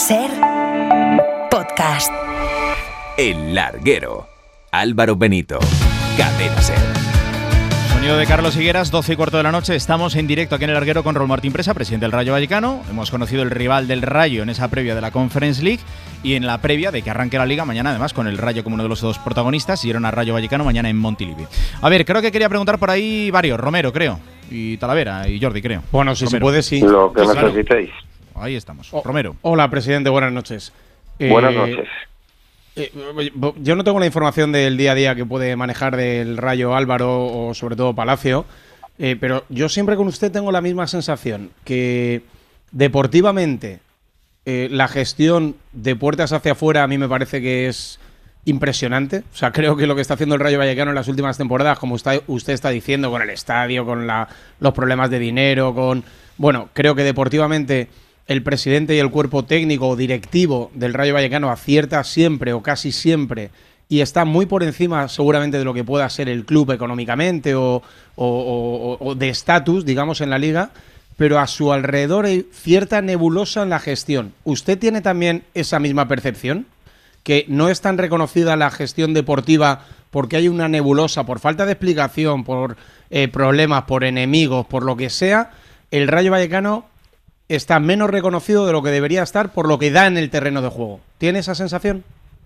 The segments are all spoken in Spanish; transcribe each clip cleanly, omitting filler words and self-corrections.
SER Podcast. El Larguero. Álvaro Benito. Cadena SER. Sonido de Carlos Higueras, 12:15 de la noche. Estamos en directo aquí en El Larguero con Raúl Martín Presa, presidente del Rayo Vallecano. Hemos conocido el rival del Rayo en esa previa de la Conference League y en la previa de que arranque la Liga mañana, además, con el Rayo como uno de los dos protagonistas, y era a Rayo Vallecano mañana en Montilivi. A ver, creo que quería preguntar por ahí varios. Romero, creo, y Talavera, y Jordi, creo. Bueno, si Romero. se puede, sí. Lo que Pues claro. necesitéis. Ahí estamos. Romero. Hola, presidente, buenas noches. Buenas noches. Yo no tengo la información del día a día que puede manejar del Rayo Álvaro o sobre todo Palacio, pero yo siempre con usted tengo la misma sensación, que deportivamente la gestión de puertas hacia afuera a mí me parece que es impresionante. O sea, creo que lo que está haciendo el Rayo Vallecano en las últimas temporadas, como usted está diciendo, con el estadio, con los problemas de dinero, creo que deportivamente el presidente y el cuerpo técnico o directivo del Rayo Vallecano acierta siempre o casi siempre y está muy por encima seguramente de lo que pueda ser el club económicamente o de estatus, digamos, en la liga, pero a su alrededor hay cierta nebulosa en la gestión. ¿Usted tiene también esa misma percepción? ¿Que no es tan reconocida la gestión deportiva porque hay una nebulosa, por falta de explicación, por problemas, por enemigos, por lo que sea? El Rayo Vallecano está menos reconocido de lo que debería estar por lo que da en el terreno de juego. ¿Tiene esa sensación?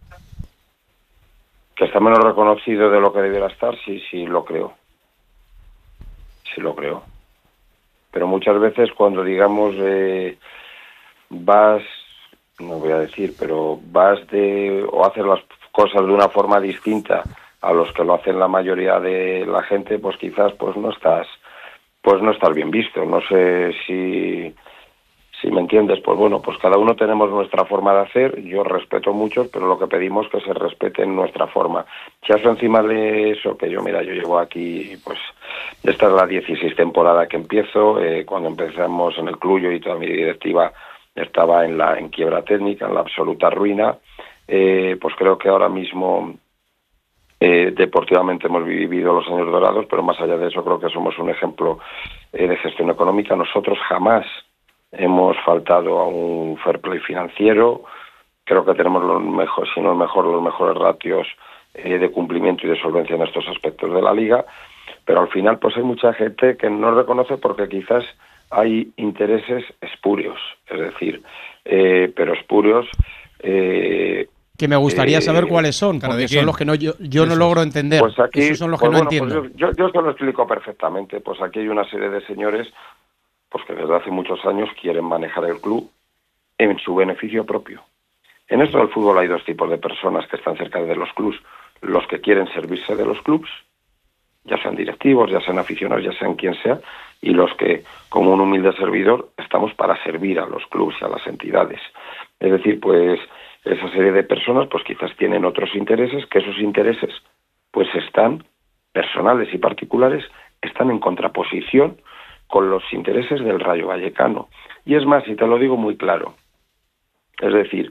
Que está menos reconocido de lo que debiera estar, sí lo creo. Sí lo creo. Pero muchas veces cuando, digamos, vas, no voy a decir, pero vas o haces las cosas de una forma distinta a los que lo hacen la mayoría de la gente, pues quizás no estás bien visto. No sé si me entiendes. Pues bueno, pues cada uno tenemos nuestra forma de hacer. Yo respeto mucho, pero lo que pedimos es que se respete nuestra forma. Si eso encima de eso, que yo llevo aquí, pues esta es la 16 temporada que empiezo. Cuando empezamos en el club, yo y toda mi directiva estaba en quiebra técnica, en la absoluta ruina. Pues creo que ahora mismo deportivamente hemos vivido los años dorados, pero más allá de eso creo que somos un ejemplo de gestión económica. Nosotros jamás hemos faltado a un fair play financiero. Creo que tenemos los mejores ratios de cumplimiento y de solvencia en estos aspectos de la liga, pero al final pues hay mucha gente que no reconoce porque quizás hay intereses espurios, es decir, pero espurios que me gustaría saber cuáles son, porque son los que yo no logro entender. Pues aquí, esos son los que no entiendo. Pues yo se lo explico perfectamente. Pues aquí hay una serie de señores pues que desde hace muchos años quieren manejar el club en su beneficio propio. En esto del fútbol hay dos tipos de personas que están cerca de los clubs: los que quieren servirse de los clubs, ya sean directivos, ya sean aficionados, ya sean quien sea, y los que, como un humilde servidor, estamos para servir a los clubs y a las entidades. Es decir, pues esa serie de personas pues quizás tienen otros intereses, que esos intereses pues están, personales y particulares, están en contraposición con los intereses del Rayo Vallecano. Y es más, y te lo digo muy claro, es decir,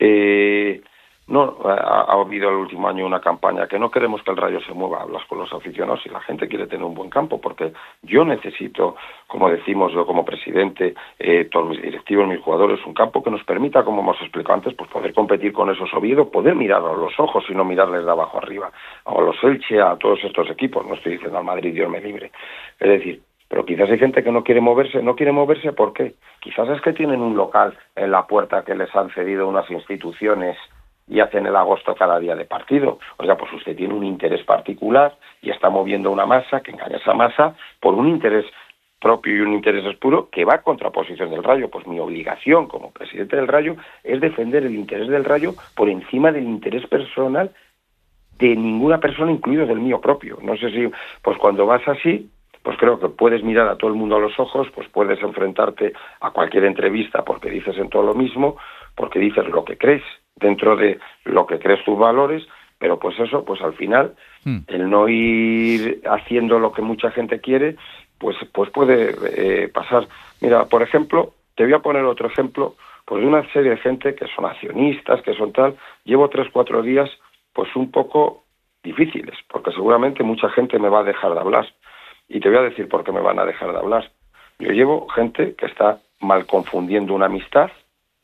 ha habido el último año una campaña que no queremos que el Rayo se mueva. Hablas con los aficionados y la gente quiere tener un buen campo, porque yo necesito, como decimos yo como presidente, todos mis directivos, mis jugadores, un campo que nos permita, como hemos explicado antes, pues poder competir con esos Oviedo, poder mirar a los ojos y no mirarles de abajo arriba, a los Elche, a todos estos equipos. No estoy diciendo al Madrid, Dios me libre. Es decir, pero quizás hay gente que no quiere moverse. ¿Por qué? Quizás es que tienen un local en la puerta que les han cedido unas instituciones y hacen el agosto cada día de partido. O sea, pues usted tiene un interés particular y está moviendo una masa que engaña esa masa por un interés propio y un interés espuro que va a contraposición del Rayo. Pues mi obligación como presidente del Rayo es defender el interés del Rayo por encima del interés personal de ninguna persona, incluido del mío propio. No sé si, pues cuando vas así, pues creo que puedes mirar a todo el mundo a los ojos, pues puedes enfrentarte a cualquier entrevista porque dices en todo lo mismo, porque dices lo que crees, dentro de lo que crees tus valores, pero pues eso, pues al final, el no ir haciendo lo que mucha gente quiere, pues puede pasar. Mira, por ejemplo, te voy a poner otro ejemplo, pues de una serie de gente que son accionistas, que son tal. Llevo 3-4 días, pues un poco difíciles, porque seguramente mucha gente me va a dejar de hablar. Y te voy a decir por qué me van a dejar de hablar. Yo llevo gente que está mal confundiendo una amistad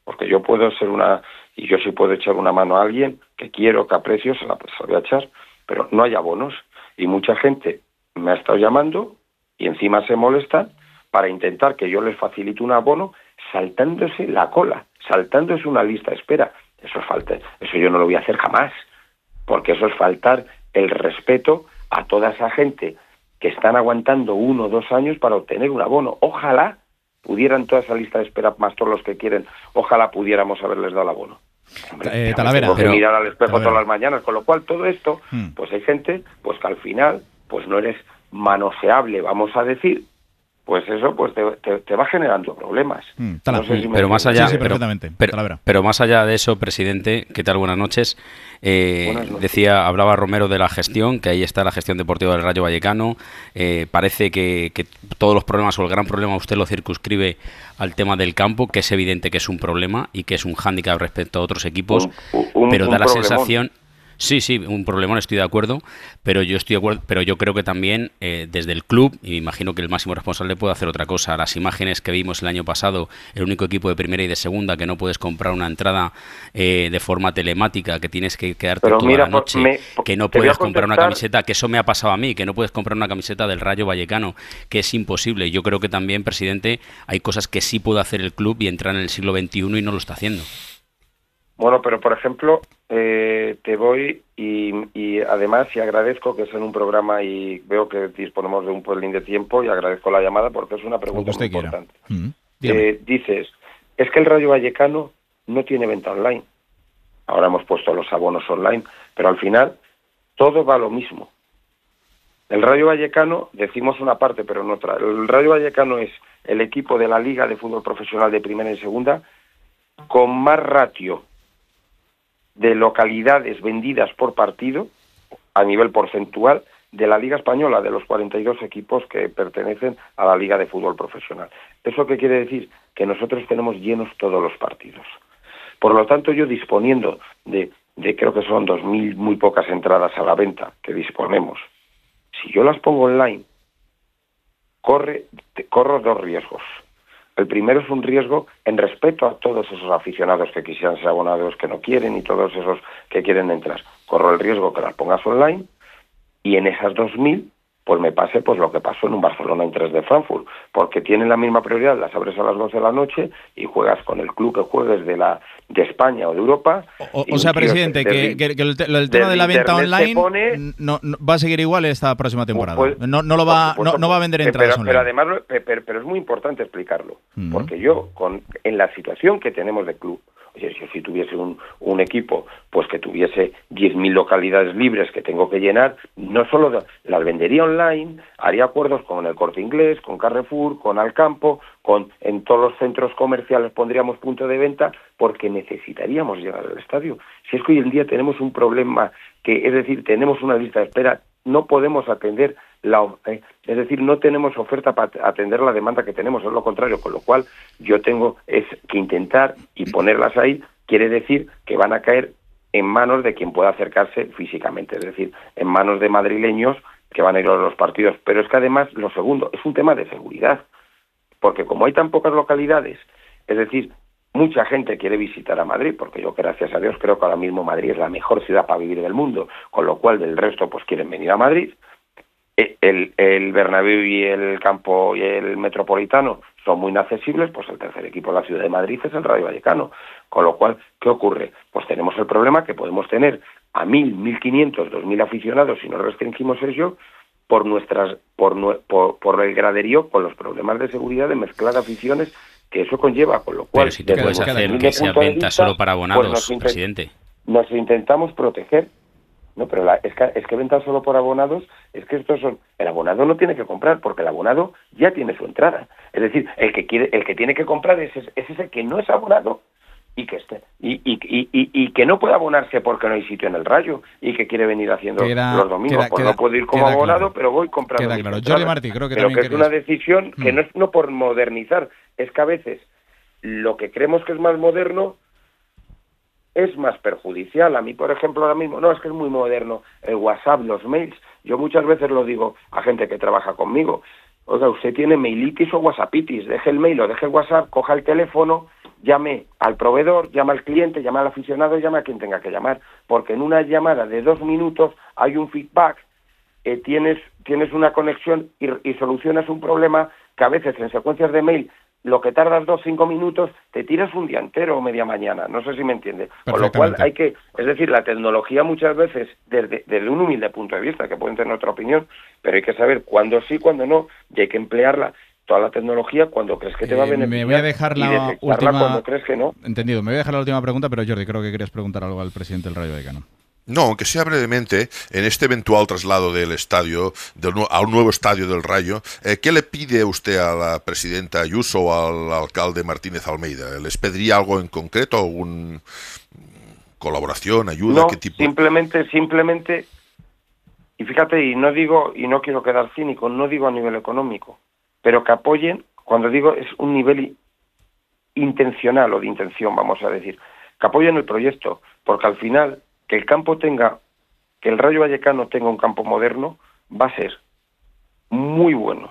porque yo puedo ser y yo sí puedo echar una mano a alguien que quiero, que aprecio, se la voy a echar, pero no hay abonos. Y mucha gente me ha estado llamando y encima se molestan para intentar que yo les facilite un abono saltándose la cola, saltándose una lista de espera. Eso es falta, eso yo no lo voy a hacer jamás, porque eso es faltar el respeto a toda esa gente que están aguantando 1 o 2 años para obtener un abono. Ojalá pudieran toda esa lista de espera, más todos los que quieren, ojalá pudiéramos haberles dado el abono. Hombre, Talavera, tengo que mirar al espejo Talavera. todas las mañanas, con lo cual todo esto, pues hay gente pues que al final pues no eres manoseable, vamos a decir, pues eso pues te va generando problemas. No sé si me Pero más allá, Sí, perfectamente. Talavera. pero más allá de eso, presidente, ¿qué tal? Buenas noches. Buenas noches. Hablaba Romero de la gestión, que ahí está la gestión deportiva del Rayo Vallecano. Parece que todos los problemas o el gran problema usted lo circunscribe al tema del campo, que es evidente que es un problema y que es un hándicap respecto a otros equipos, pero da la sensación... Sí, un problemón, estoy de acuerdo, pero yo creo que también desde el club, y me imagino que el máximo responsable puede hacer otra cosa. Las imágenes que vimos el año pasado, el único equipo de primera y de segunda que no puedes comprar una entrada de forma telemática, que tienes que quedarte Pero toda mira, la noche, que no te voy a puedes comprar una contestar. camiseta, que eso me ha pasado a mí, que no puedes comprar una camiseta del Rayo Vallecano, que es imposible. Yo creo que también, presidente, hay cosas que sí puede hacer el club y entrar en el siglo XXI y no lo está haciendo. Bueno, pero por ejemplo, te voy y además y agradezco que es en un programa y veo que disponemos de un pelín de tiempo y agradezco la llamada porque es una pregunta muy importante. Dices, es que el Rayo Vallecano no tiene venta online. Ahora hemos puesto los abonos online, pero al final todo va a lo mismo. El Rayo Vallecano, decimos una parte pero no otra, el Rayo Vallecano es el equipo de la Liga de Fútbol Profesional de Primera y Segunda con más ratio de localidades vendidas por partido a nivel porcentual de la Liga Española, de los 42 equipos que pertenecen a la Liga de Fútbol Profesional. ¿Eso qué quiere decir? Que nosotros tenemos llenos todos los partidos. Por lo tanto, yo disponiendo de creo que son 2.000 muy pocas entradas a la venta que disponemos, si yo las pongo online, corro 2 riesgos. El primero es un riesgo en respeto a todos esos aficionados que quisieran ser abonados que no quieren y todos esos que quieren entrar. Corro el riesgo que las pongas online y en esas 2.000 pues me pase pues lo que pasó en un Barcelona en 3 de Frankfurt, porque tienen la misma prioridad, las abres a las 12 de la noche y juegas con el club que juegues de España o de Europa. O sea, presidente, que el tema de la venta online no va a seguir igual esta próxima temporada. Pues, no va a vender entradas online. Pero además, pero es muy importante explicarlo, porque yo, en la situación que tenemos de club, oye, si tuviese un equipo pues que tuviese 10.000 localidades libres que tengo que llenar, no solo las vendería online, haría acuerdos con el Corte Inglés, con Carrefour, con Alcampo, en todos los centros comerciales pondríamos punto de venta, porque necesitaríamos llegar al estadio. Si es que hoy en día tenemos un problema, es decir, tenemos una lista de espera, no podemos atender es decir, no tenemos oferta para atender la demanda que tenemos, es lo contrario, con lo cual yo tengo que intentar y ponerlas ahí, quiere decir que van a caer en manos de quien pueda acercarse físicamente, es decir, en manos de madrileños que van a ir a los partidos. Pero es que además, lo segundo, es un tema de seguridad, porque como hay tan pocas localidades, es decir, mucha gente quiere visitar a Madrid, porque yo, gracias a Dios, creo que ahora mismo Madrid es la mejor ciudad para vivir del mundo, con lo cual del resto pues quieren venir a Madrid. El Bernabéu y el Campo y el Metropolitano son muy inaccesibles, pues el tercer equipo de la ciudad de Madrid es el Rayo Vallecano. Con lo cual, ¿qué ocurre? Pues tenemos el problema que podemos tener a 1.000, 1.500, 2.000 aficionados si no restringimos eso por el graderío, con los problemas de seguridad de mezclar aficiones que eso conlleva, con lo cual... Pero si tú puedes hacer que sea venta solo para abonados, pues presidente. Nos intentamos proteger. No, pero es que venta solo por abonados, es que el abonado no tiene que comprar, porque el abonado ya tiene su entrada. Es decir, el que tiene que comprar es ese que no es abonado y que no puede abonarse porque no hay sitio en el Rayo y que quiere venir haciendo los domingos. No puedo ir como abonado, claro, pero voy comprando. Queda claro. Jordi Martí, creo que también es una decisión que no es no por modernizar, es que a veces lo que creemos que es más moderno es más perjudicial. A mí, por ejemplo, ahora mismo, es que es muy moderno el WhatsApp, los mails. Yo muchas veces lo digo a gente que trabaja conmigo. Oiga, usted tiene mailitis o whatsappitis, deje el mail o deje el WhatsApp, coja el teléfono, llame al proveedor, llame al cliente, llame al aficionado, llame a quien tenga que llamar, porque en una llamada de 2 minutos hay un feedback, tienes una conexión y solucionas un problema que a veces en secuencias de mail lo que tardas 2-5 minutos, te tiras un día entero o media mañana, no sé si me entiende. Con lo cual es decir, la tecnología muchas veces, desde un humilde punto de vista, que pueden tener otra opinión, pero hay que saber cuándo sí, cuándo no, y hay que emplearla, toda la tecnología, cuando crees que te va a beneficiar. Me voy a dejar la última... cuando crees que no. Entendido, me voy a dejar la última pregunta, pero Jordi, creo que querías preguntar algo al presidente del Rayo Vallecano. No, aunque sea brevemente, en este eventual traslado del estadio, a un nuevo estadio del Rayo, ¿qué le pide usted a la presidenta Ayuso o al alcalde Martínez Almeida? ¿Les pediría algo en concreto, alguna colaboración, ayuda? No, ¿qué tipo? simplemente, y fíjate, y no quiero quedar cínico, no digo a nivel económico, pero que apoyen, cuando digo es un nivel intencional o de intención, vamos a decir, que apoyen el proyecto, porque al final que el Rayo Vallecano tenga un campo moderno va a ser muy bueno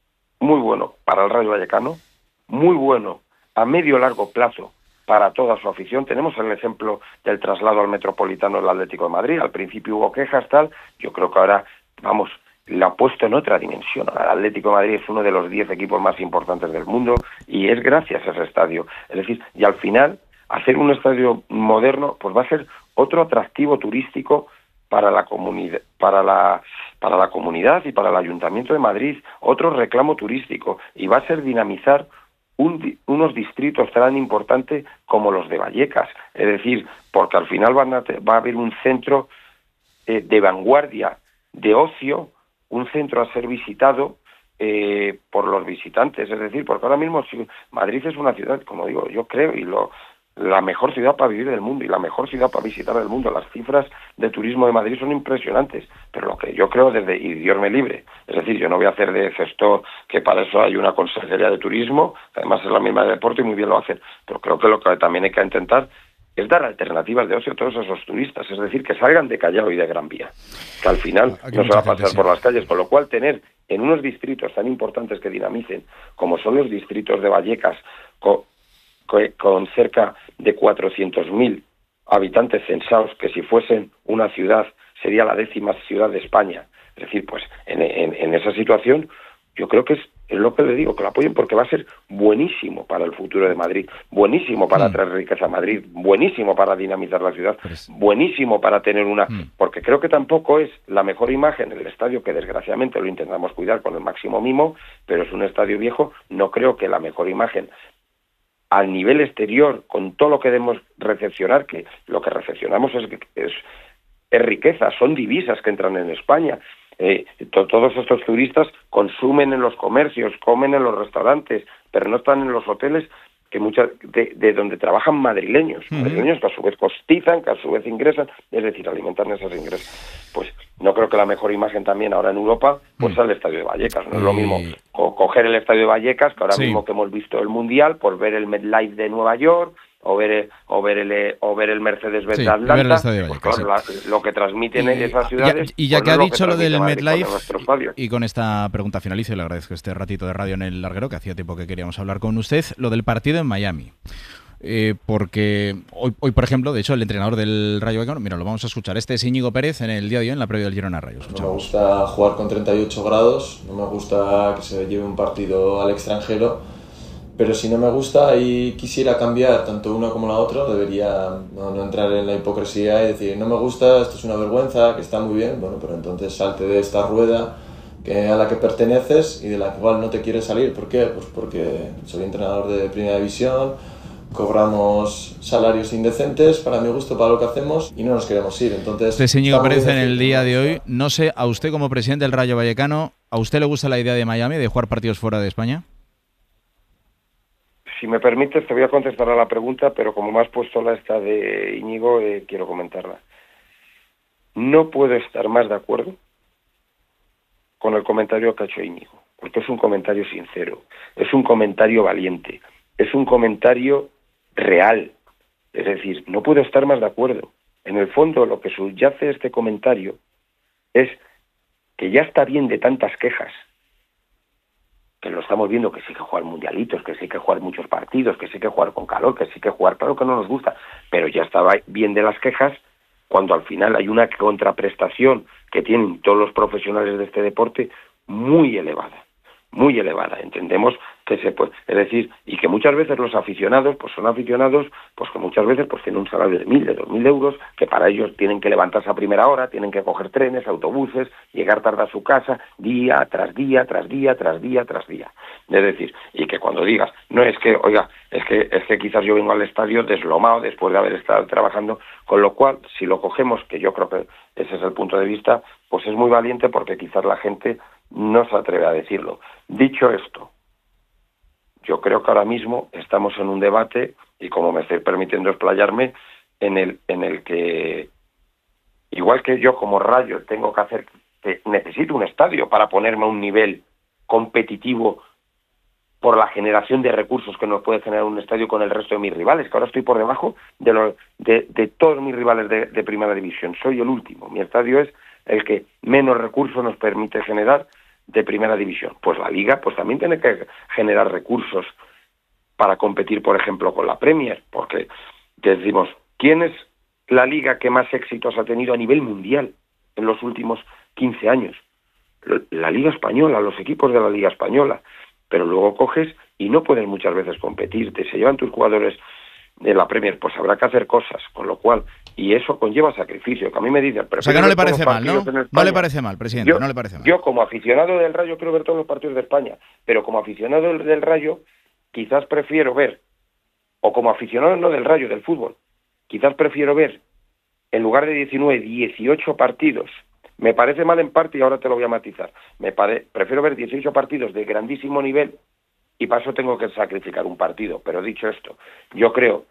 para el Rayo Vallecano, muy bueno a medio largo plazo para toda su afición. Tenemos el ejemplo del traslado al Metropolitano del Atlético de Madrid. Al principio hubo quejas, tal, yo creo que ahora, lo ha puesto en otra dimensión. El Atlético de Madrid es uno de los 10 equipos más importantes del mundo y es gracias a ese estadio. Es decir, y al final, hacer un estadio moderno pues va a ser otro atractivo turístico para la comunidad, para la comunidad y para el Ayuntamiento de Madrid, otro reclamo turístico, y va a ser dinamizar unos distritos tan importantes como los de Vallecas, es decir, porque al final va a haber un centro de vanguardia, de ocio, un centro a ser visitado por los visitantes, es decir, porque ahora mismo Madrid es una ciudad, como digo, yo creo, la mejor ciudad para vivir del mundo y la mejor ciudad para visitar del mundo. Las cifras de turismo de Madrid son impresionantes, pero lo que yo creo y Dios me libre, es decir, yo no voy a hacer de gestor, que para eso hay una consejería de turismo, que además es la misma de deporte y muy bien lo hacen, pero creo que lo que también hay que intentar es dar alternativas de ocio a todos esos turistas, es decir, que salgan de Callao y de Gran Vía, que al final no se va a pasar por las calles, con lo cual tener en unos distritos tan importantes que dinamicen, como son los distritos de Vallecas, con cerca de 400.000 habitantes censados, que si fuesen una ciudad sería la 10ª ciudad de España. Es decir, pues en esa situación yo creo que es lo que le digo, que lo apoyen, porque va a ser buenísimo para el futuro de Madrid, buenísimo para traer riqueza a Madrid, buenísimo para dinamizar la ciudad, buenísimo para tener porque creo que tampoco es la mejor imagen el estadio, que desgraciadamente lo intentamos cuidar con el máximo mimo, pero es un estadio viejo. No creo que la mejor imagen al nivel exterior, con todo lo que debemos recepcionar, que lo que recepcionamos es riqueza, son divisas que entran en España. Todos estos turistas consumen en los comercios, comen en los restaurantes, pero no están en los hoteles que de donde trabajan madrileños, madrileños que a su vez cotizan, que a su vez ingresan, es decir, alimentan esos ingresos. Pues no creo que la mejor imagen también ahora en Europa pues sea el Estadio de Vallecas. No es lo mismo coger el Estadio de Vallecas, que ahora mismo que hemos visto el Mundial, por ver el MetLife de Nueva York, o ver el Mercedes-Benz de Atlanta, pues claro, lo que transmiten en esas ciudades. Y ya pues que ha no dicho lo del MetLife, y con esta pregunta finalizo, y le agradezco este ratito de radio en el larguero, que hacía tiempo que queríamos hablar con usted, lo del partido en Miami. Porque hoy, por ejemplo, de hecho, el entrenador del Rayo Vallecano, mira, lo vamos a escuchar, este es Íñigo Pérez en el día de hoy, en la previa del Girona Rayo. No me gusta jugar con 38 grados, no me gusta que se lleve un partido al extranjero, pero si no me gusta y quisiera cambiar tanto una como la otra, debería no entrar en la hipocresía y decir, no me gusta, esto es una vergüenza, que está muy bien, bueno, pero entonces salte de esta rueda a la que perteneces y de la cual no te quieres salir. ¿Por qué? Pues porque soy entrenador de primera división, cobramos salarios indecentes para mi gusto, para lo que hacemos, y no nos queremos ir. Entonces, este Íñigo Pérez en el día de hoy. No sé, a usted como presidente del Rayo Vallecano, ¿a usted le gusta la idea de Miami, de jugar partidos fuera de España? Si me permites, te voy a contestar a la pregunta, pero como me has puesto la esta de Íñigo, quiero comentarla. No puedo estar más de acuerdo con el comentario que ha hecho Íñigo, porque es un comentario sincero, es un comentario valiente, es un comentario real. Es decir, no puedo estar más de acuerdo. En el fondo, lo que subyace este comentario es que ya está bien de tantas quejas. que lo estamos viendo, que sí hay que jugar mundialitos, que sí hay que jugar muchos partidos, que sí hay que jugar con calor, que sí hay que jugar, claro que no nos gusta, pero ya estaba bien de las quejas cuando al final hay una contraprestación que tienen todos los profesionales de este deporte muy elevada. Muy elevada, entendemos que se puede, es decir, y que muchas veces los aficionados, pues son aficionados, pues que muchas veces pues tienen un salario de 1.000, de 2.000 euros, que para ellos tienen que levantarse a primera hora, tienen que coger trenes, autobuses, llegar tarde a su casa, día tras día, tras día, tras día, tras día. Es decir, y que cuando digas, no es que, oiga, es que quizás yo vengo al estadio deslomado después de haber estado trabajando, con lo cual, si lo cogemos, que yo creo que ese es el punto de vista, pues es muy valiente porque quizás la gente no se atreve a decirlo. Dicho esto, yo creo que ahora mismo estamos en un debate, y como me estoy permitiendo explayarme, en el que, igual que yo como Rayo tengo que hacer, que necesito un estadio para ponerme a un nivel competitivo por la generación de recursos que nos puede generar un estadio con el resto de mis rivales, que ahora estoy por debajo de todos mis rivales de primera división. Soy el último. Mi estadio es el que menos recursos nos permite generar de primera división. Pues la Liga pues también tiene que generar recursos para competir, por ejemplo, con la Premier, porque decimos, ¿quién es la Liga que más éxitos ha tenido a nivel mundial en los últimos 15 años? La Liga Española, los equipos de la Liga Española. Pero luego coges y no puedes muchas veces competir, se llevan tus jugadores de la Premier, pues habrá que hacer cosas, con lo cual, y eso conlleva sacrificio, que a mí me dicen... O sea que no le parece mal, ¿no? No le parece mal, presidente, no le parece mal. Yo como aficionado del Rayo quiero ver todos los partidos de España, pero como aficionado del Rayo quizás prefiero ver, o como aficionado no del Rayo, del fútbol, quizás prefiero ver, en lugar de 19, 18 partidos. Me parece mal en parte y ahora te lo voy a matizar. Prefiero ver 18 partidos de grandísimo nivel y para eso tengo que sacrificar un partido. Pero dicho esto, yo creo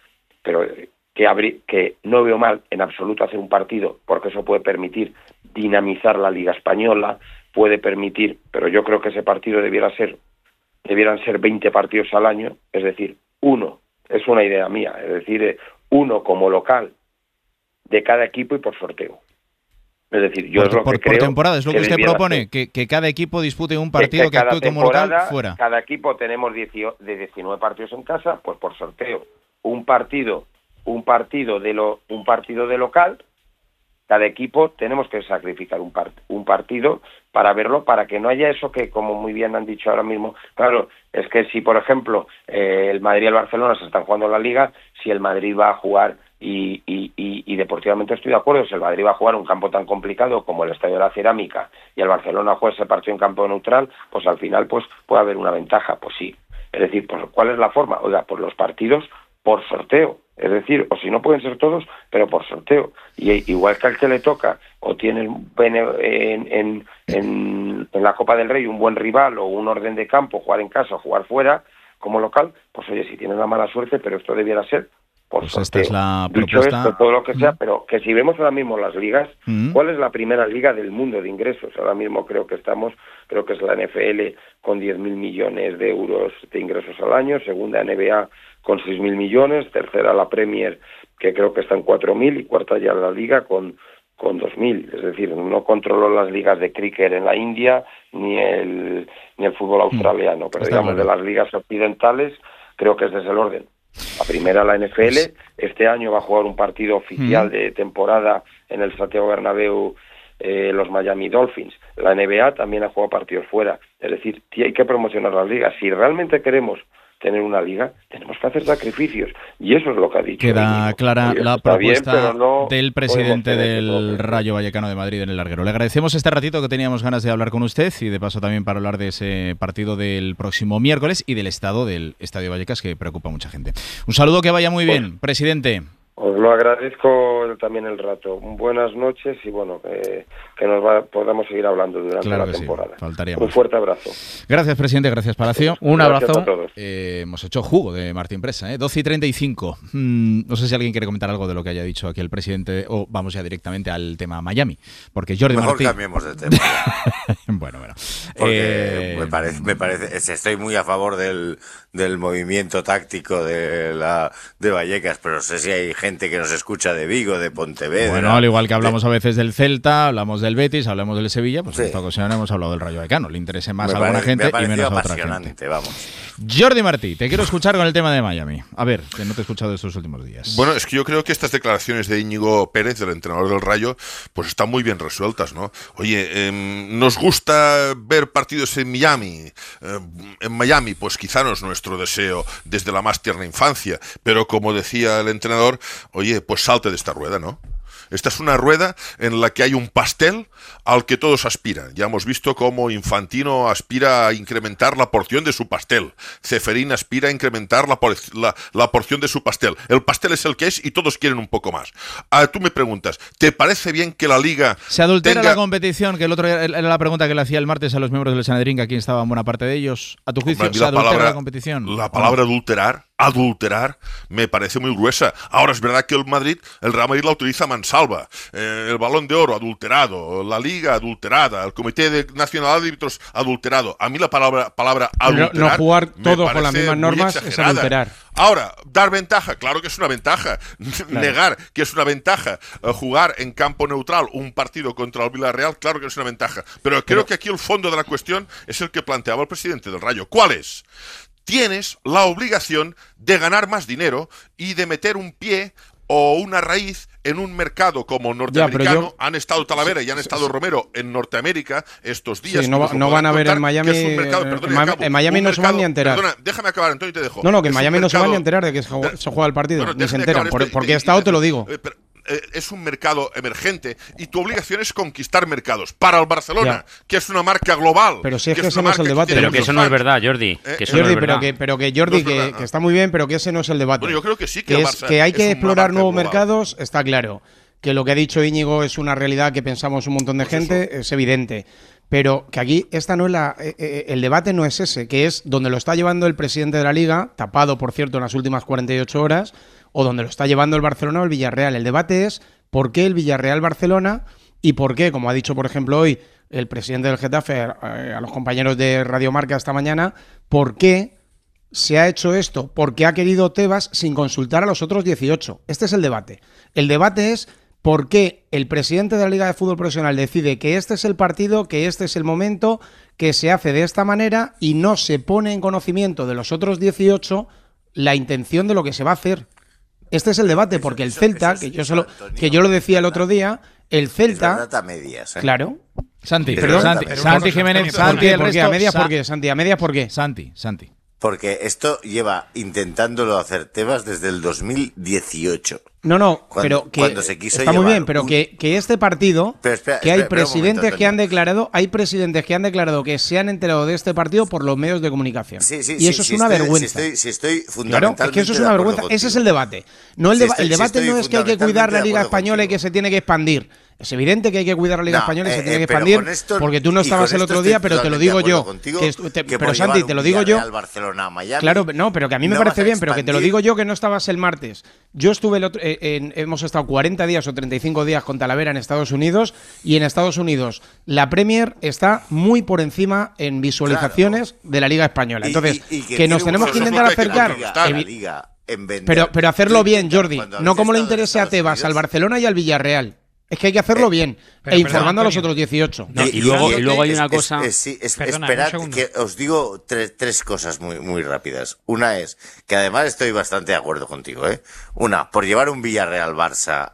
que no veo mal en absoluto hacer un partido porque eso puede permitir dinamizar la Liga Española, puede permitir, pero yo creo que ese partido debieran ser 20 partidos al año, es decir, uno, es una idea mía, es decir, uno como local de cada equipo y por sorteo. Es decir, yo es lo que creo. Por temporada, es lo que usted propone, que cada equipo dispute un partido que actúe como local fuera. Cada equipo tenemos de 19 partidos en casa, pues por sorteo. Un partido de local, cada equipo tenemos que sacrificar un partido para verlo, para que no haya eso que, como muy bien han dicho ahora mismo, claro, es que si, por ejemplo, el Madrid y el Barcelona se están jugando la Liga, si el Madrid va a jugar, y deportivamente estoy de acuerdo, si el Madrid va a jugar un campo tan complicado como el Estadio de la Cerámica y el Barcelona juega ese partido en campo neutral, pues al final pues puede haber una ventaja, pues sí. Es decir, pues ¿cuál es la forma? Oiga, pues los partidos por sorteo, es decir, o si no pueden ser todos, pero por sorteo. Y igual que al que le toca, o tiene en la Copa del Rey un buen rival o un orden de campo, jugar en casa o jugar fuera como local, pues oye, si tienes la mala suerte, pero esto debiera ser por pues sorteo. Esta es la Dicho propuesta. esto, todo lo que sea, pero que si vemos ahora mismo las ligas, ¿cuál es la primera liga del mundo de ingresos? Ahora mismo creo que es la NFL con 10.000 millones de euros de ingresos al año, segunda NBA con 6.000 millones, tercera la Premier, que creo que está en 4.000, y cuarta ya la Liga con 2.000. Es decir, no controlo las ligas de cricket en la India ni el fútbol australiano, pero digamos de las ligas occidentales creo que ese es el orden. La primera, la NFL, este año va a jugar un partido oficial de temporada en el Santiago Bernabéu, los Miami Dolphins. La NBA también ha jugado partidos fuera. Es decir, hay que promocionar las ligas. Si realmente queremos tener una liga, tenemos que hacer sacrificios. Y eso es lo que ha dicho. Queda clara la propuesta del presidente del este Rayo Vallecano de Madrid en el larguero. Le agradecemos este ratito que teníamos ganas de hablar con usted y de paso también para hablar de ese partido del próximo miércoles y del estado del Estadio Vallecas, que preocupa a mucha gente. Un saludo, que vaya muy bien, presidente. Os lo agradezco también el rato. Buenas noches y bueno, que podamos seguir hablando durante la temporada. Sí, faltaría un más. Fuerte abrazo. Gracias, presidente. Gracias, Palacio. Un abrazo a todos. Hemos hecho jugo de Martín Presa, 12:35. No sé si alguien quiere comentar algo de lo que haya dicho aquí el presidente, o vamos ya directamente al tema Miami, porque Jordi Mejor Martín... cambiemos de tema. bueno. Porque me parece, estoy muy a favor del movimiento táctico de Vallecas, pero no sé si hay gente gente que nos escucha de Vigo, de Pontevedra. Bueno, al igual que hablamos a veces del Celta, hablamos del Betis, hablamos del Sevilla, pues Sí. en esta ocasión hemos hablado del Rayo Vallecano. Le interese más Me a alguna me gente ha y parecido menos a otra apasionante, gente. vamos. Jordi Martí, te quiero escuchar con el tema de Miami. A ver, que no te he escuchado estos últimos días. Bueno, es que yo creo que estas declaraciones de Íñigo Pérez, del entrenador del Rayo, pues están muy bien resueltas, ¿no? Oye, nos gusta ver partidos en Miami. En Miami, pues quizá no es nuestro deseo desde la más tierna infancia, pero como decía el entrenador, oye, pues salte de esta rueda, ¿no? Esta es una rueda en la que hay un pastel al que todos aspiran. Ya hemos visto cómo Infantino aspira a incrementar la porción de su pastel. Ceferín aspira a incrementar la porción de su pastel. El pastel es el que es y todos quieren un poco más. Tú me preguntas, ¿te parece bien que la Liga ¿se adultera tenga... la competición? Que el otro día era la pregunta que le hacía el martes a los miembros del Sanedrín, que aquí estaban buena parte de ellos. ¿A tu juicio Hombre, se adultera la competición? La palabra adulterar, me parece muy gruesa. Ahora es verdad que el Real Madrid la utiliza a mansalva. El Balón de Oro adulterado, la Liga adulterada, el Comité Nacional de Árbitros adulterado. A mí la palabra adulterar no jugar todo me con las parece mismas muy normas es exagerada. adulterar. Ahora, dar ventaja, claro que es una ventaja. Negar que es una ventaja. Jugar en campo neutral un partido contra el Villarreal, claro que es una ventaja. Pero creo que aquí el fondo de la cuestión es el que planteaba el presidente del Rayo. ¿Cuál es? Tienes la obligación de ganar más dinero y de meter un pie o una raíz en un mercado como norteamericano. Han estado Talavera y han estado Romero en Norteamérica estos días. Sí, no van a ver en Miami. En Miami no se van ni a enterar. Perdona, déjame acabar, Antonio, y te dejo. No, que en Miami no se van ni a enterar de que se juega el partido. Bueno, ni se déjame enteran. acabar Porque he estado, te lo digo. Es un mercado emergente y tu obligación es conquistar mercados. Para el Barcelona, que es una marca global. Pero si es que es ese una no es el marca debate. Pero que eso no es verdad, Jordi. Que eso Jordi, no es verdad. Jordi, No es verdad. que está muy bien, pero que ese no es el debate. Bueno, yo creo que sí que el Barça que hay es que una explorar marca nuevos global. mercados, está claro. Que lo que ha dicho Íñigo es una realidad que pensamos un montón de gente, es evidente. Pero que aquí esta no es el debate no es ese, que es donde lo está llevando el presidente de la Liga, tapado, por cierto, en las últimas 48 horas, o donde lo está llevando el Barcelona o el Villarreal. El debate es por qué el Villarreal-Barcelona y por qué, como ha dicho, por ejemplo, hoy el presidente del Getafe a los compañeros de Radio Marca esta mañana, por qué se ha hecho esto, porque ha querido Tebas sin consultar a los otros 18. Este es el debate. El debate es por qué el presidente de la Liga de Fútbol Profesional decide que este es el partido, que este es el momento, que se hace de esta manera y no se pone en conocimiento de los otros 18 la intención de lo que se va a hacer. Este es el debate, porque el Celta, que yo lo decía el otro día, el Celta... Es verdad a medias, ¿eh? Claro. Santi, Perdón, Santi Jiménez, Santi, el ¿Por qué? resto... ¿A medias por qué, Santi? ¿A medias por qué? Santi. Porque esto lleva intentándolo hacer Tebas desde el 2018. No, Cuando- pero que cuando se quiso está muy llevar bien, pero un- que este partido, Pero espera, que hay espera un presidentes momento, que han Antonio. declarado, que se han enterado de este partido por los medios de comunicación. Sí, y eso es una vergüenza. Si estoy Claro, fundamentalmente es que eso es de una acuerdo vergüenza. Ese es contigo. el debate. No el debate no es que hay que cuidar la fundamentalmente Liga de Española y acuerdo que se tiene que expandir. Es evidente que hay que cuidar la Liga No, Española y se tiene que pero expandir, con esto- porque tú no y estabas con el esto otro estoy día, pero te lo totalmente digo de acuerdo yo. contigo, Pero por Santi, llevar te un lo digo yo. Villarreal, Barcelona, Miami, Claro, no, pero que a mí me no parece vas a bien, pero que te lo expandir. digo yo que no estabas el martes. Yo estuve hemos estado 40 días o 35 días con Talavera en Estados Unidos y en Estados Unidos la Premier está muy por encima en visualizaciones de la Liga Española. Entonces, Y que nos tiene tenemos un- que eso es intentar lo que hay que acercar. contrastar. la Liga en vender. Pero hacerlo bien, Jordi, Cuando no habéis como le estado en interese a Estados Tebas, al Unidos, Barcelona y al Villarreal. Es que hay que hacerlo bien informando a los Antonio. otros 18. No, y luego hay una cosa... Perdona, un esperad, segundo. que os digo tres cosas muy rápidas. Una es, que además estoy bastante de acuerdo contigo, ¿eh? Una, por llevar un Villarreal-Barça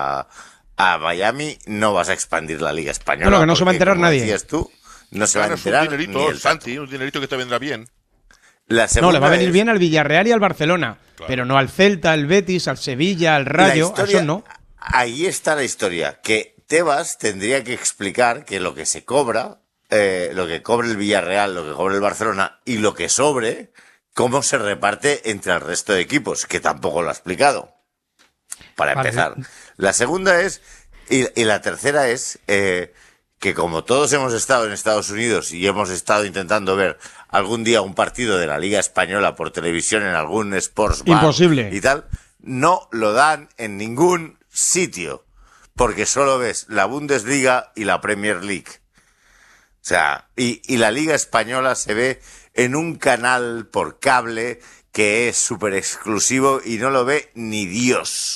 a Miami, no vas a expandir la Liga Española. No, que no se va a porque, enterar como nadie. decías tú, no se va a Ganas un enterar dinerito, ni el tato. Santi, un dinerito que te vendrá bien. La No, segunda le va a venir es- bien al Villarreal y al Barcelona, pero no al Celta, al Betis, al Sevilla, al la Rayo, historia- eso no. Ahí está la historia, que Tebas tendría que explicar que lo que se cobra, lo que cobre el Villarreal, lo que cobre el Barcelona y lo que sobre, cómo se reparte entre el resto de equipos, que tampoco lo ha explicado. Para Vale. empezar. La segunda es, y la tercera es, que como todos hemos estado en Estados Unidos y hemos estado intentando ver algún día un partido de la Liga Española por televisión en algún sports bar Imposible. y tal, no lo dan en ningún sitio, porque solo ves la Bundesliga y la Premier League. O sea, y la Liga Española se ve en un canal por cable que es súper exclusivo y no lo ve ni Dios.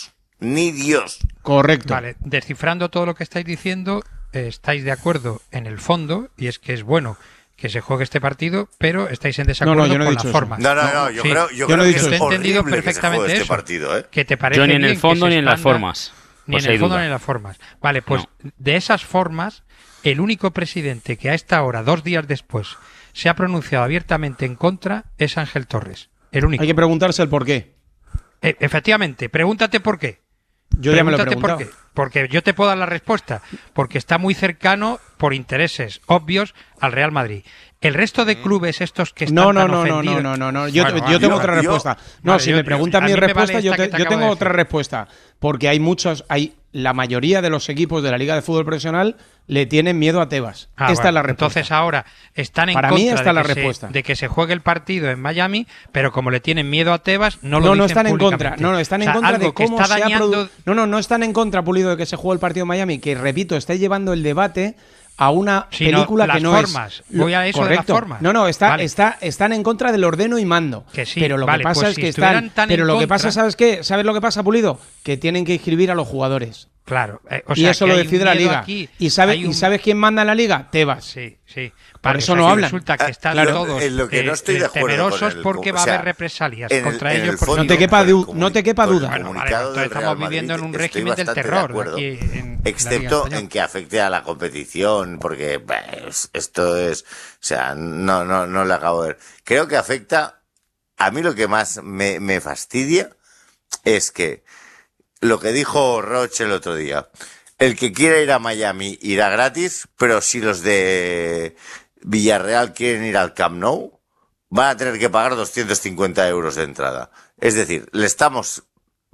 Ni Dios. Correcto. Vale, descifrando todo lo que estáis diciendo, estáis de acuerdo en el fondo, y es que es bueno que se juegue este partido, pero estáis en desacuerdo yo no he con dicho la eso. forma. No, yo creo no que he dicho es eso. He entendido horrible perfectamente que se juegue eso. este partido, ¿eh? Que te parece Yo ni en bien el fondo que se ni en las expanda, formas. Ni Pues en el hay fondo duda. ni en las formas. Vale, pues No. de esas formas, el único presidente que a esta hora, 2 días después, se ha pronunciado abiertamente en contra es Ángel Torres. El único. Hay que preguntarse el por qué. Efectivamente, pregúntate por qué. Yo ya me lo he Pregúntate preguntado. por qué. Porque yo te puedo dar la respuesta. Porque está muy cercano, por intereses obvios, al Real Madrid. El resto de clubes estos que están No. tan ofendidos... Yo tengo otra respuesta. No, Vale, si me preguntas a mi mí me respuesta, vale esta que te yo acabo tengo de otra decir. respuesta. Porque hay la mayoría de los equipos de la Liga de Fútbol Profesional le tienen miedo a Tebas. Esta vale. es la respuesta. Entonces ahora están en Para contra mí esta es la de, que respuesta. de que se juegue el partido en Miami, pero como le tienen miedo a Tebas, no lo no dicen están en contra. públicamente. No, están O en sea, contra algo de que cómo está se ha dañando... No están en contra, Pulido, de que se juegue el partido en Miami, que repito, está llevando el debate a una Sino película las que no formas. es. Voy a eso de las Correcto. formas. No, Vale. están en contra del ordeno y mando. Que sí, pero lo vale, que pasa pues es si que estuvieran tan Pero en lo que contra- pasa, ¿sabes qué? ¿Sabes lo que pasa, Pulido? Que tienen que inscribir a los jugadores. Claro. O Y sea, eso que lo hay un decide la miedo liga. aquí, ¿Y sabes hay un- quién manda en la liga? Tebas. Sí. Por Vale, eso o sea, no que hablan. Resulta que están Claro, todos en lo que no estoy de acuerdo temerosos con el- porque o va a sea, haber represalias en el- contra en el ellos. por fondo, No te decir- quepa con el du- no te quepa con el duda. Bueno, comunicado vale, del estamos Real Madrid viviendo en un estoy régimen del bastante de terror acuerdo. aquí en la Liga Excepto Española. en que afecte a la competición, porque esto es, o sea, no le acabo de ver. Creo que afecta, a mí lo que más me fastidia es que lo que dijo Roche el otro día, el que quiera ir a Miami irá gratis, pero si los de Villarreal quieren ir al Camp Nou, van a tener que pagar 250 euros de entrada. Es decir, le estamos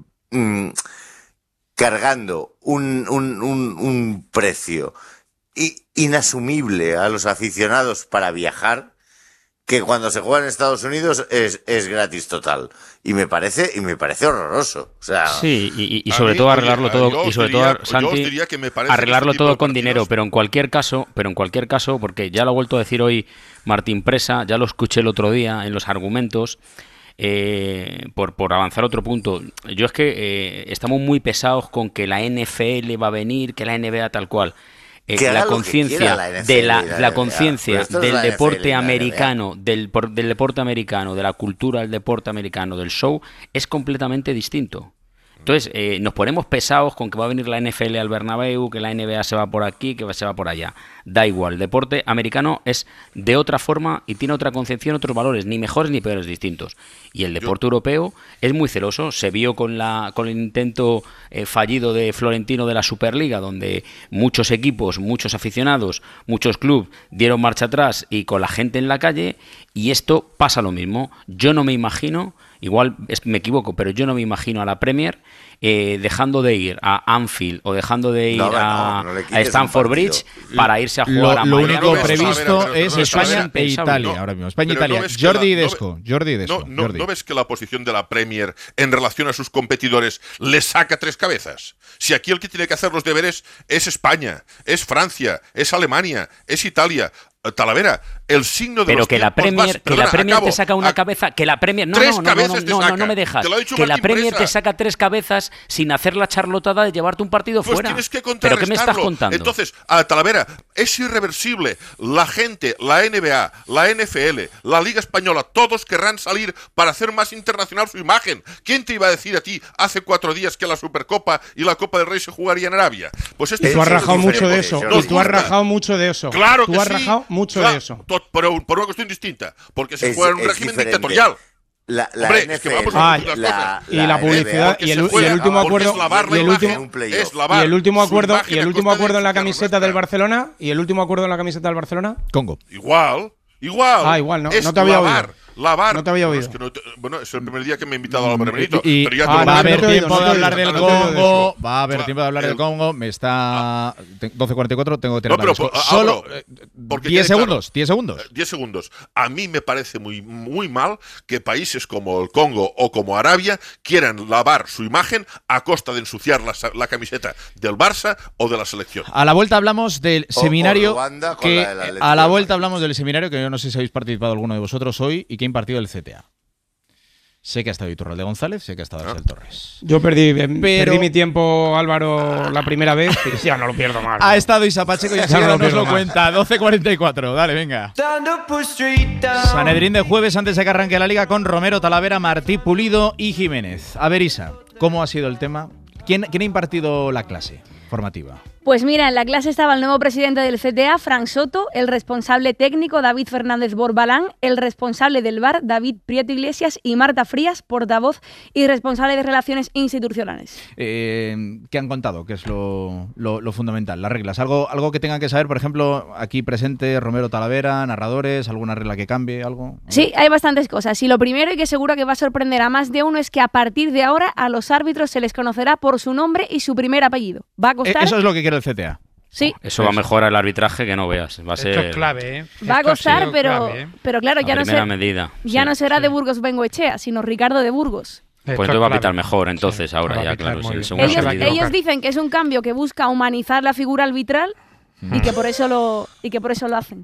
cargando un precio inasumible a los aficionados para viajar, que cuando se juega en Estados Unidos es gratis total. Y me parece horroroso. O sea, Sí, y A sobre mí, todo oye, arreglarlo yo todo, os y sobre diría- todo, yo os Santi, diría que me parece arreglarlo que este tipo todo de con partidos- dinero, pero en cualquier caso, porque ya lo ha vuelto a decir hoy Martín Presa, ya lo escuché el otro día en los argumentos, por avanzar otro punto, yo es que estamos muy pesados con que la NFL va a venir, que la NBA tal cual. Que haga La lo que conciencia quiera la NFL de y la la NBA, conciencia pero esto no es del la NFL y deporte la americano, del deporte americano, de la cultura del deporte americano, del show, es completamente distinto. Entonces, nos ponemos pesados con que va a venir la NFL al Bernabéu, que la NBA se va por aquí, que se va por allá. Da igual, el deporte americano es de otra forma y tiene otra concepción, otros valores, ni mejores ni peores, distintos. Y el deporte europeo es muy celoso, se vio con el intento fallido de Florentino de la Superliga, donde muchos equipos, muchos aficionados, muchos clubes dieron marcha atrás y con la gente en la calle, y esto pasa lo mismo. Yo no me imagino, igual me equivoco, pero yo no me imagino a la Premier dejando de ir a Anfield o dejando de ir a Stamford Bridge para irse a jugar a Lo Miami. único no, previsto a ver, es no, España no, e no, Italia no, ahora mismo. España e pero Italia. no ves que Jordi la- Desco. Jordi Desco. Jordi. ¿No ves que la posición de la Premier en relación a sus competidores le saca tres cabezas? Si aquí el que tiene que hacer los deberes es España, es Francia, es Alemania, es Italia. Talavera, el signo de Pero los que la tiempos Premier, más- perdona, Premier acabo. te saca una cabeza, que la Premier Tres cabezas te saca. no me dejas. Te lo ha dicho Que la Martín Premier Presa. te saca tres cabezas sin hacer la charlotada de llevarte un partido Pues fuera. tienes que ¿Pero qué me estás contrarrestarlo. contando? Entonces, a Talavera, es irreversible. La gente, la NBA, la NFL, la Liga Española, todos querrán salir para hacer más internacional su imagen. ¿Quién te iba a decir a ti hace 4 días que la Supercopa y la Copa del Rey se jugaría en Arabia? Pues Y tú has rajado mucho de eso. Nos Y tú has gusta. rajado mucho de eso. Claro Tú que has sí. rajado mucho Claro, de eso. Pero por una cuestión distinta. Porque se Es- juega en un es régimen diferente. dictatorial. La Hombre, NFL, es que vamos a decir las cosas. y la publicidad Porque y se el juega, último porque acuerdo es lavar y la el imagen, último es lavar y el último su acuerdo imagen y el a último costa acuerdo de en la ensuciar camiseta nuestra. del Barcelona y el último acuerdo en la camiseta del Barcelona. Congo. Igual. Igual, no, Es no te había lavar, oído. lavar. No te había Bueno, oído. es que no te- bueno, es el primer día que me he invitado al Álvaro Benito. Y Pero ya te va lo a digo. haber no te he oído, tiempo no de te he hablar oído, del no te he oído de Congo. eso. Va a haber tiempo de hablar del Congo. Me está 12:44. Tengo que No, tirar pero, solo Álvaro, porque 10 quede claro. segundos. 10 segundos. 10 segundos. A mí me parece muy mal que países como el Congo o como Arabia quieran lavar su imagen a costa de ensuciar la camiseta del Barça o de la selección. A la vuelta hablamos del O seminario Ruanda con que la del Atlético a la de vuelta Madrid. hablamos del seminario que yo no sé si habéis participado alguno de vosotros hoy y que ha impartido el CTA. Sé que ha estado Iturralde González, sé que ha estado Axel Torres. Yo perdí mi tiempo, Álvaro, la primera vez y ya no lo pierdo más. Ha estado Isa Pacheco y así Ya no lo nos pierdo lo más. cuenta. 12:44. Dale, venga. Sanedrín de jueves antes de que arranque la liga con Romero, Talavera, Martí, Pulido y Jiménez. A ver, Isa, ¿cómo ha sido el tema? ¿Quién ha impartido la clase formativa? Pues mira, en la clase estaba el nuevo presidente del CTA, Fran Soto, el responsable técnico, David Fernández Borbalán, el responsable del VAR, David Prieto Iglesias, y Marta Frías, portavoz y responsable de Relaciones Institucionales. ¿Qué han contado? ¿Qué es lo fundamental? Las reglas. ¿Algo que tengan que saber? Por ejemplo, aquí presente Romero, Talavera, narradores, ¿alguna regla que cambie? ¿Algo? Sí, hay bastantes cosas. Y lo primero, y que seguro que va a sorprender a más de uno, es que a partir de ahora a los árbitros se les conocerá por su nombre y su primer apellido. Va a costar... Eso es lo que quiere el CTA. Sí. Eso va a mejorar el arbitraje que no veas. Va a ser... Esto es clave, ¿eh? Va a Esto ha costar, sido clave, ¿eh? pero claro, ya, no será de Burgos Bengoechea, sino Ricardo de Burgos. Pues entonces va a pitar mejor, entonces, ahora ya, claro. Es el segundo partido. Ellos dicen que es un cambio que busca humanizar la figura arbitral y que por eso lo hacen.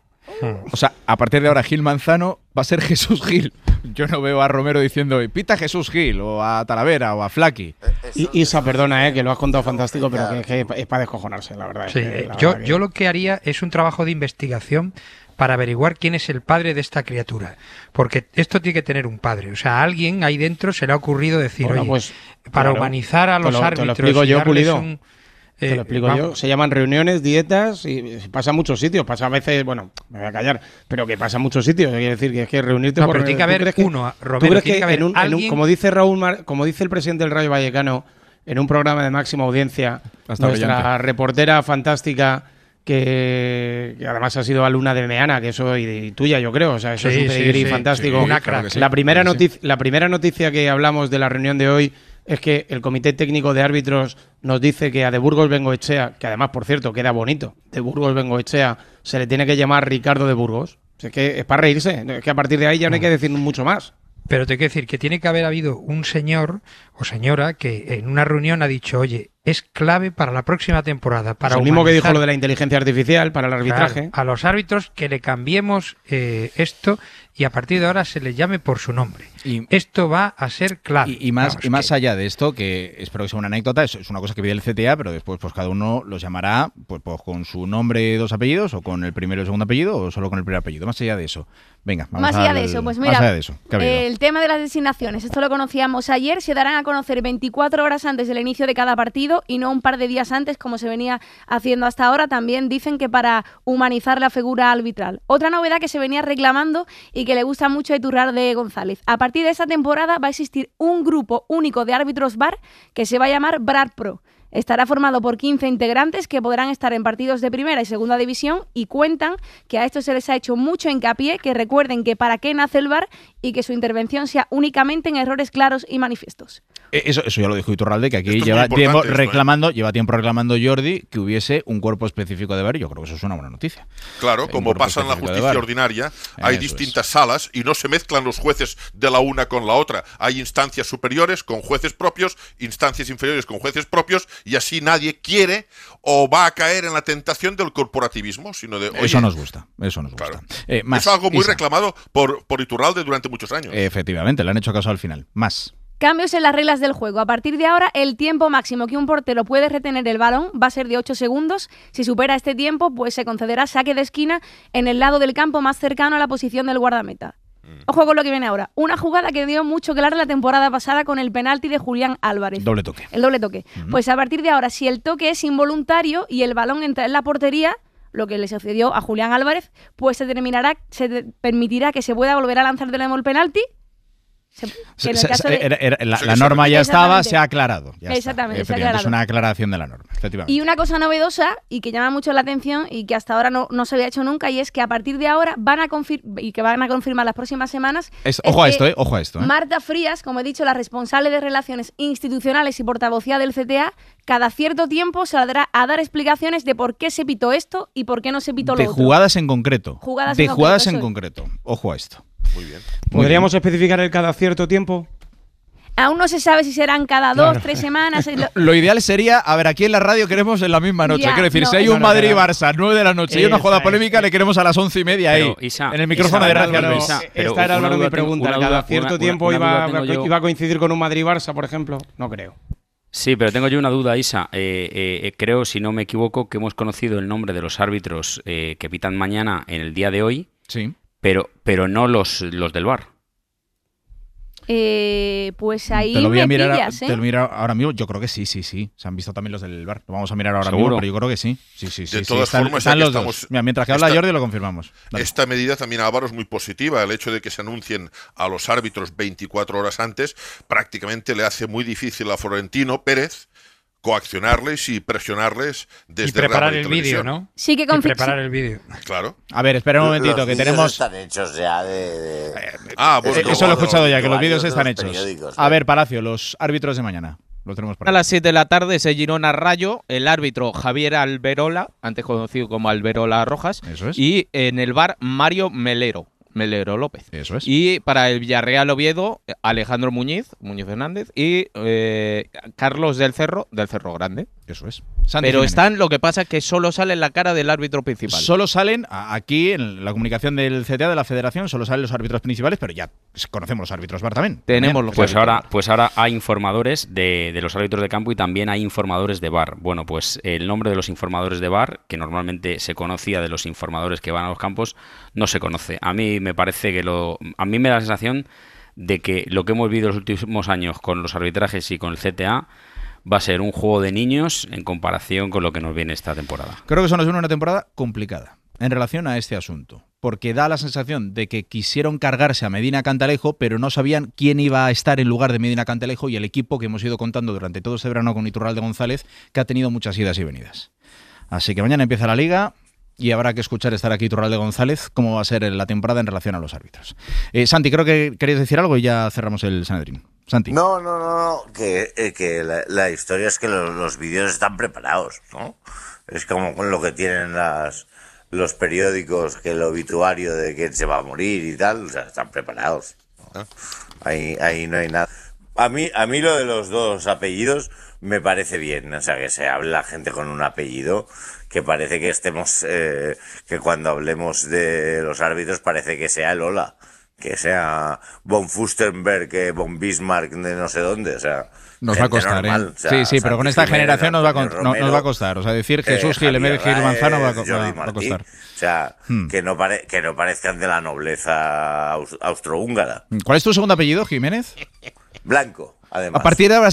O sea, a partir de ahora Gil Manzano va a ser Jesús Gil. Yo no veo a Romero diciendo pita Jesús Gil, o a Talavera, o a Flaky. Isa, perdona, que lo has contado fantástico, pero que es para descojonarse, la verdad. Sí, yo lo que haría es un trabajo de investigación para averiguar quién es el padre de esta criatura. Porque esto tiene que tener un padre. O sea, a alguien ahí dentro se le ha ocurrido decir, bueno, oye, pues, para claro, humanizar a los árbitros. Te lo explico y yo, darles Pulido. Te lo explico yo. Se llaman reuniones, dietas y pasa en muchos sitios. Pasa a veces, bueno, me voy a callar, pero que pasa en muchos sitios. Quiere decir que es que reunirte no, por... pero tiene que haber uno, Romero, ¿tú crees tiene que haber alguien... como dice como dice el presidente del Rayo Vallecano, en un programa de máxima audiencia, nuestra brillante reportera fantástica, que además ha sido alumna de Meana, que eso y tuya, yo creo. O sea, eso es un pedigrí fantástico. Sí, una crack. La primera noticia que hablamos de la reunión de hoy es que el Comité Técnico de Árbitros nos dice que a de Burgos Bengoechea, que además, por cierto, queda bonito, de Burgos Bengoechea, se le tiene que llamar Ricardo de Burgos. Es que es para reírse, es que a partir de ahí ya no hay que decir mucho más. Pero te quiero decir que tiene que haber habido un señor o señora que en una reunión ha dicho, oye, es clave para la próxima temporada. Para el mismo que dijo lo de la inteligencia artificial para el arbitraje. Claro, a los árbitros que le cambiemos esto y a partir de ahora se les llame por su nombre. Esto va a ser clave. Y más allá de esto, que espero que sea una anécdota, es una cosa que pide el CTA, pero después pues cada uno los llamará pues con su nombre, 2 apellidos, o con el primero y el segundo apellido, o solo con el primer apellido. Más allá de eso. Venga, vamos más allá de eso, pues mira, más allá de eso, el tema de las designaciones, esto lo conocíamos ayer, se darán a conocer 24 horas antes del inicio de cada partido y no un par de días antes como se venía haciendo hasta ahora. También dicen que para humanizar la figura arbitral. Otra novedad que se venía reclamando y que le gusta mucho a Iturralde González. A partir de esta temporada va a existir un grupo único de árbitros VAR que se va a llamar VAR Pro. Estará formado por 15 integrantes que podrán estar en partidos de primera y segunda división y cuentan que a esto se les ha hecho mucho hincapié, que recuerden que para qué nace el VAR y que su intervención sea únicamente en errores claros y manifiestos. Eso ya lo dijo Iturralde, que aquí lleva tiempo reclamando Jordi que hubiese un cuerpo específico de VAR. Yo creo que eso es una buena noticia. Claro, como pasa en la justicia ordinaria, hay distintas salas y no se mezclan los jueces de la una con la otra. Hay instancias superiores con jueces propios, instancias inferiores con jueces propios, y así nadie quiere o va a caer en la tentación del corporativismo, sino de... Oye, eso nos gusta. Claro. Es algo muy reclamado por Iturralde durante muchos años. Efectivamente, le han hecho caso al final. Más. Cambios en las reglas del juego. A partir de ahora, el tiempo máximo que un portero puede retener el balón va a ser de 8 segundos. Si supera este tiempo, pues se concederá saque de esquina en el lado del campo más cercano a la posición del guardameta. Ojo con lo que viene ahora. Una jugada que dio mucho que hablar la temporada pasada con el penalti de Julián Álvarez. Doble toque. El doble toque. Pues a partir de ahora, si el toque es involuntario y el balón entra en la portería, lo que le sucedió a Julián Álvarez, pues se permitirá que se pueda volver a lanzar de nuevo el penalti. La norma ya estaba, se ha aclarado. Exactamente, se ha aclarado. Es una aclaración de la norma, efectivamente. Y una cosa novedosa y que llama mucho la atención y que hasta ahora no se había hecho nunca, y es que a partir de ahora van a confirmar las próximas semanas. Ojo a esto. Marta Frías, como he dicho, la responsable de Relaciones Institucionales y portavocía del CTA, cada cierto tiempo saldrá a dar explicaciones de por qué se pitó esto y por qué no se pitó lo otro. De jugadas en concreto. Jugadas en concreto. Ojo a esto. Muy bien. ¿Podríamos especificar el cada cierto tiempo? Aún no se sabe si serán cada 2-3 semanas. Lo ideal sería, a ver, aquí en la radio queremos en la misma noche. Ya, Quiero decir, no, si hay un Madrid-Barça 9 de la noche y una joda polémica, le queremos a las 11:30 ahí, Isa, en el micrófono de Radio Álvaro, Luis. esta era Álvaro mi pregunta. ¿Cada cierto tiempo iba a coincidir con un Madrid-Barça, por ejemplo? No creo. Sí, pero tengo yo una duda, Isa. Creo, si no me equivoco, que hemos conocido el nombre de los árbitros que pitan mañana en el día de hoy, sí, pero no los del VAR. Pues ahí te lo voy a mirar, pillas, te lo miro ahora mismo. Yo creo que sí. Se han visto también los del VAR. Lo vamos a mirar ahora ¿Seguro? mismo, pero yo creo que sí. Sí. De todas formas, están ya los que dos. Mira, mientras que habla Jordi lo confirmamos. Dale. Esta medida también, Álvaro, es muy positiva. El hecho de que se anuncien a los árbitros 24 horas antes prácticamente le hace muy difícil a Florentino Pérez coaccionarles y presionarles desde y preparar Radio y el vídeo, Televisión. ¿no? Sí que y preparar el vídeo. Claro. A ver, espera un momentito, Los que vídeos tenemos... están hechos ya de... Eso lo he escuchado ya, que los vídeos de están los hechos. periódicos, A ver, Palacio, los árbitros de mañana. Los tenemos por A ahí. las 7 de la tarde ese Girona Rayo, el árbitro Javier Alberola, antes conocido como Alberola Rojas, Eso es. y en el VAR Mario Melero López. Eso es. Y para el Villarreal Oviedo, Alejandro Muñiz Fernández y Carlos del Cerro Grande. Eso es. Pero están, lo que pasa es que solo sale la cara del árbitro principal. Solo salen, aquí en la comunicación del CTA de la Federación, solo salen los árbitros principales, pero ya conocemos los árbitros VAR también. Tenemos los Pues ahora hay informadores de los árbitros de campo y también hay informadores de VAR. Bueno, pues el nombre de los informadores de VAR, que normalmente se conocía de los informadores que van a los campos, no se conoce. A mí me parece que a mí me da la sensación de que lo que hemos vivido los últimos años con los arbitrajes y con el CTA va a ser un juego de niños en comparación con lo que nos viene esta temporada. Creo que eso nos viene una temporada complicada en relación a este asunto, porque da la sensación de que quisieron cargarse a Medina Cantalejo, pero no sabían quién iba a estar en lugar de Medina Cantalejo y el equipo que hemos ido contando durante todo este verano con Iturralde González, que ha tenido muchas idas y venidas. Así que mañana empieza la Liga y habrá que escuchar estar aquí Iturralde González cómo va a ser la temporada en relación a los árbitros. Santi, creo que querías decir algo y ya cerramos el Sanedrín. Santi. No, que la historia es que los vídeos están preparados, ¿no? Es como con lo que tienen los periódicos, que el obituario de quién se va a morir y tal, o sea, están preparados, ¿no? Ahí no hay nada. A mí lo de los dos apellidos me parece bien, o sea, que se hable la gente con un apellido, que parece que estemos, que cuando hablemos de los árbitros parece que sea el Ola, que sea von Fustenberg, von Bismarck de no sé dónde, o sea, nos va a costar, normal, o sea, sí, pero con esta generación nos va a costar. O sea, decir Jesús Gil en vez de Gil Manzano va a costar. O sea, que no parezcan de la nobleza austrohúngara. ¿Cuál es tu segundo apellido, Jiménez? Blanco, además. A partir de ahora...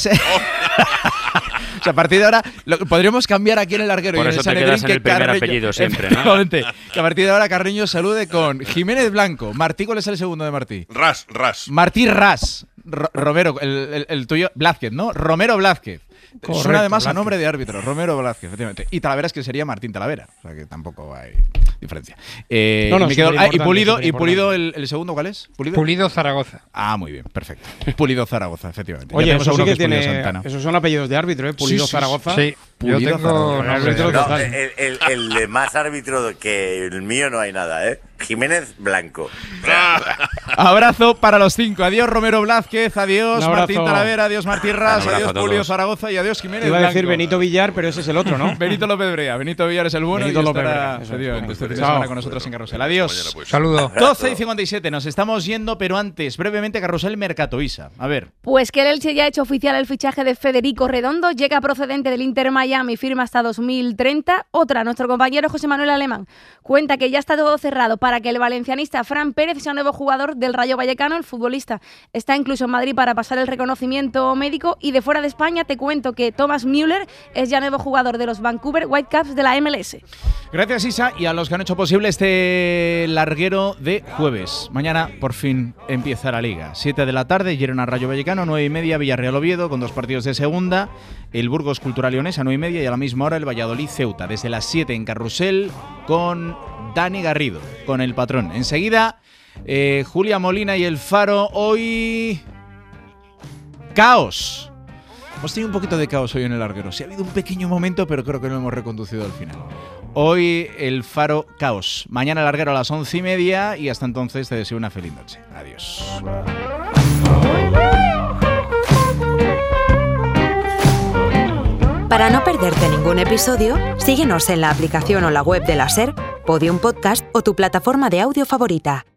O sea, a partir de ahora podríamos cambiar aquí en el larguero. Por y eso en te quedas en el primer apellido siempre, ¿no? Que a partir de ahora Carreño salude con Jiménez Blanco. Martí, ¿cuál es el segundo de Martí? Ras. Martí Ras. Romero, el tuyo, Blázquez, ¿no? Romero Blázquez. Correcto, suena además Blázquez. a nombre de árbitro, Romero Blázquez, efectivamente. Y Talavera es que sería Martín Talavera, o sea que tampoco hay diferencia. Y Pulido, ¿el segundo cuál es? Pulido Zaragoza. Ah, muy bien, perfecto. Pulido Zaragoza, efectivamente. Oye, eso sí que es Pulido tiene. Santana. Esos son apellidos de árbitro, ¿eh? Pulido Sí. Zaragoza. Sí, yo Pulido tengo Zaragoza. nombre de No, árbitro. el de más árbitro que el mío no hay nada, ¿eh? Jiménez Blanco. Abrazo para los 5. Adiós Romero Blázquez, adiós Un abrazo. Martín Talavera, adiós Martín Ras, Un abrazo adiós a todos. Pulido Zaragoza y adiós Jiménez Iba a decir Blanco. Benito Villar, pero ese es el otro, ¿no? Benito López Brea. Benito Villar es el bueno Benito y López estará Brea, eso es. efectivamente, este fin de Chao. semana con nosotros en Carrusel. Adiós. Mañana, pues. Saludo. 12:57, nos estamos yendo, pero antes, brevemente, Carrusel Mercato Isa. A ver. Pues que el Elche ya ha hecho oficial el fichaje de Federico Redondo, llega procedente del Inter Miami, firma hasta 2030. Otra, nuestro compañero José Manuel Alemán cuenta que ya está todo cerrado para que el valencianista Fran Pérez sea nuevo jugador del Rayo Vallecano. El futbolista está incluso en Madrid para pasar el reconocimiento médico. Y de fuera de España te cuento que Thomas Müller es ya nuevo jugador de los Vancouver Whitecaps de la MLS. Gracias, Isa, y a los que han hecho posible este larguero de jueves. Mañana, por fin, empieza la Liga. 7 de la tarde, Girona Rayo Vallecano, 9:30, Villarreal Oviedo, con 2 partidos de segunda. El Burgos Cultural Leonesa, 9:30, y a la misma hora el Valladolid Ceuta. Desde las 7 en Carrusel, con Dani Garrido, con el patrón. Enseguida, Julia Molina y el Faro. Hoy... ¡Caos! Hemos tenido un poquito de caos hoy en el larguero. Sí ha habido un pequeño momento, pero creo que lo hemos reconducido al final. Hoy el Faro caos. Mañana el larguero a las 11:30 y hasta entonces te deseo una feliz noche. Adiós. Para no perderte ningún episodio, síguenos en la aplicación o la web de la SER, Podium Podcast o tu plataforma de audio favorita.